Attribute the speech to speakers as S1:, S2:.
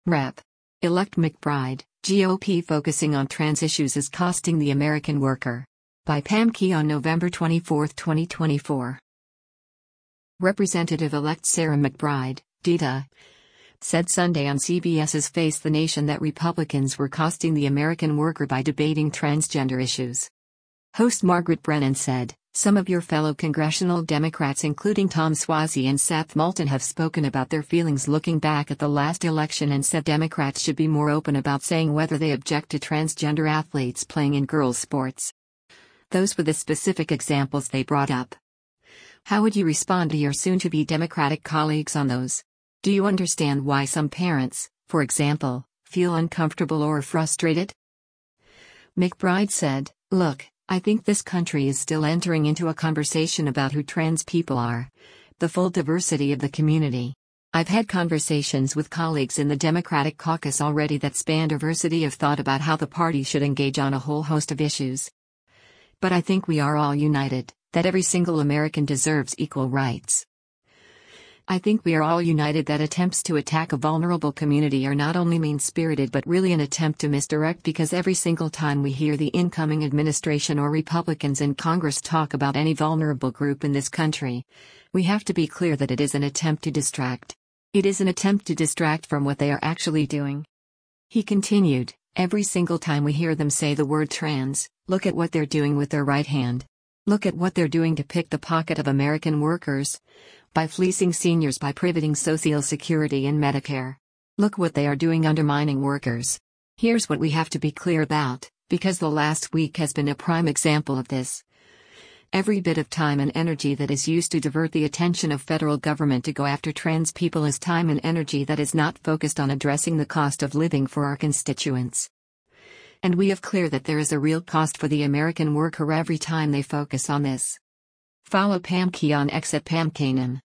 S1: Rep. Elect McBride, GOP focusing on trans issues is costing the American worker. By Pam Key on November 24, 2024. Representative-elect Sarah McBride, DTA, said Sunday on CBS's Face the Nation that Republicans were costing the American worker by debating transgender issues. Host Margaret Brennan said, "Some of your fellow congressional Democrats including Tom Suozzi and Seth Moulton have spoken about their feelings looking back at the last election and said Democrats should be more open about saying whether they object to transgender athletes playing in girls' sports." Those were the specific examples they brought up. How would you respond to your soon-to-be Democratic colleagues on those? Do you understand why some parents, for example, feel uncomfortable or frustrated? McBride said, "Look, I think this country is still entering into a conversation about who trans people are, the full diversity of the community. I've had conversations with colleagues in the Democratic caucus already that span diversity of thought about how the party should engage on a whole host of issues. But I think we are all united, that every single American deserves equal rights. I think we are all united that attempts to attack a vulnerable community are not only mean-spirited but really an attempt to misdirect, because every single time we hear the incoming administration or Republicans in Congress talk about any vulnerable group in this country, we have to be clear that it is an attempt to distract. It is an attempt to distract from what they are actually doing." He continued, "Every single time we hear them say the word trans, look at what they're doing with their right hand. Look at what they're doing to pick the pocket of American workers. By fleecing seniors, by privating Social Security and Medicare. Look what they are doing undermining workers. Here's what we have to be clear about, because the last week has been a prime example of this. Every bit of time and energy that is used to divert the attention of federal government to go after trans people is time and energy that is not focused on addressing the cost of living for our constituents. And we have clear that there is a real cost for the American worker every time they focus on this." Follow Pam Key on X at Pam Kanan.